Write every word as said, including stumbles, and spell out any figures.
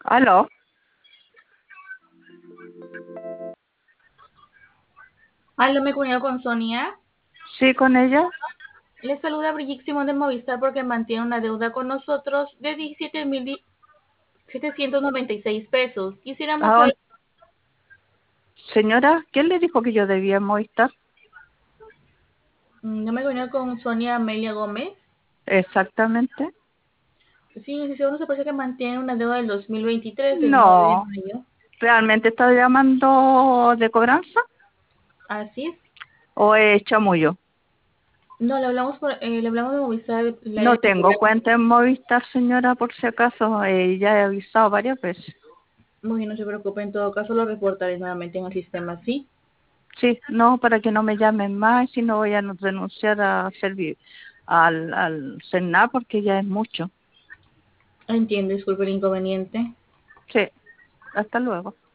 ¿Aló? Aló, me comunico con Sonia. ¿Sí, con ella? Le saluda Brigitte Simón de Movistar porque mantiene una deuda con nosotros de diecisiete mil setecientos noventa y seis pesos. Quisiéramos Ah, saber, señora, ¿quién le dijo que yo debía Movistar? mm, yo me comunico con Sonia Amelia Gómez. Exactamente. Sí, si según se parece que mantiene una deuda del dos mil veintitrés, del nueve de No, mayo. ¿realmente está llamando de cobranza Así es. o es chamullo? No, le hablamos, por, eh, le hablamos de Movistar, el área No de tengo seguridad. cuenta en Movistar, señora, por si acaso. Eh, ya he avisado varias veces. Muy bien, no se preocupe, en todo caso lo reportaré nuevamente en el sistema, ¿sí? Sí, no, para que no me llamen más, si no voy a no- renunciar a servir al, al CENA porque ya es mucho. Entiendo, disculpe el inconveniente. Sí, hasta luego.